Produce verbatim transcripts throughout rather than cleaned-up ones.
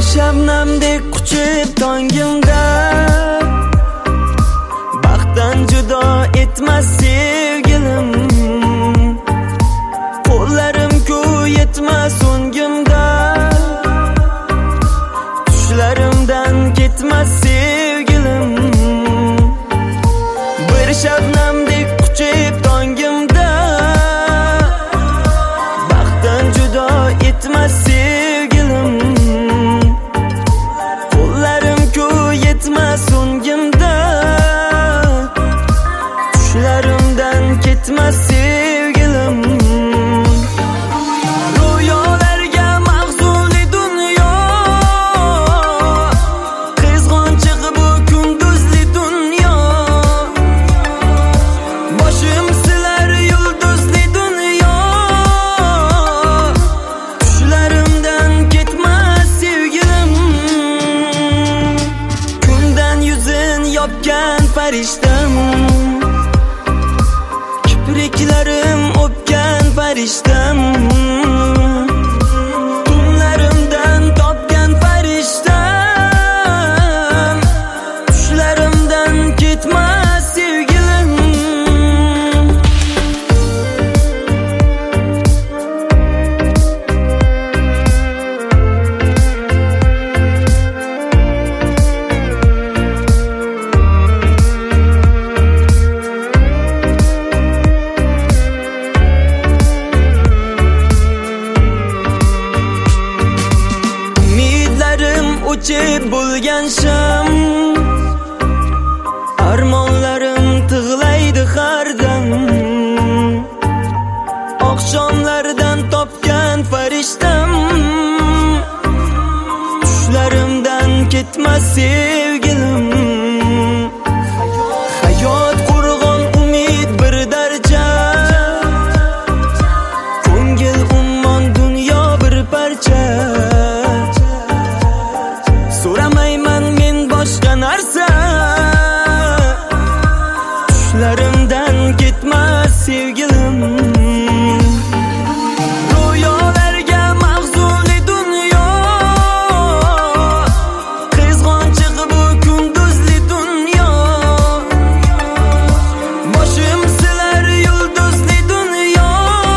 shabnamdek quchib tongimda, baxtdan judo etmas sevgilim. Qo'llarim-ku yetmas o'ngimda, tushlarimdan ketmas sevgilim. Bir shabnamdek quchib tongimda, baxtdan judo etmas sevgilim. Qo'llarim-ku yetmas o'ngimda, tushlarimdan ketmas sevgilim. Ro'yolarga mahzunli dunyo, qizg'onchiq bu kunduzli dunyo. Boshim silar yulduzli dunyo, tushlarimdan ketmas sevgilim. Kundan yuzin yopgan farishtam, kipriklarim o'pgan farishtam. Tunlarimdan topgan farishtam, tushlarimdan ketmas sevgilim. O'chib bo'lgan sham, armonlarim tig'laydi har dam. Oqshomlardan topgan farishtam, tushlarimdan ketmas sevgilim. Hayot qurg'on umid bir darcha, ko'ngil ummon dunyo bir parcha. So'ramayman men boshqa narsa, tushlarimdan ketmas sevgilim. Ro'yolarga mahzunli dunyo, qizg'onchiq bu kunduzli dunyo. Boshim silar yulduzli dunyo,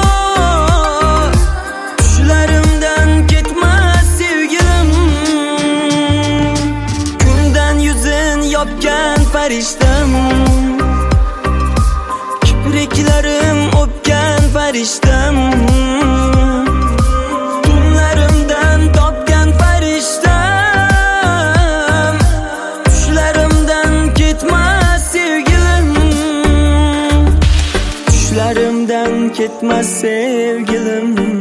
tushlarimdan ketmas sevgilim. Yopgan farishtam, kipriklarim o'pgan farishtam. Tunlarimdan topgan farishtam, tushlarimdan ketmas sevgilim. Tushlarimdan ketmas sevgilim.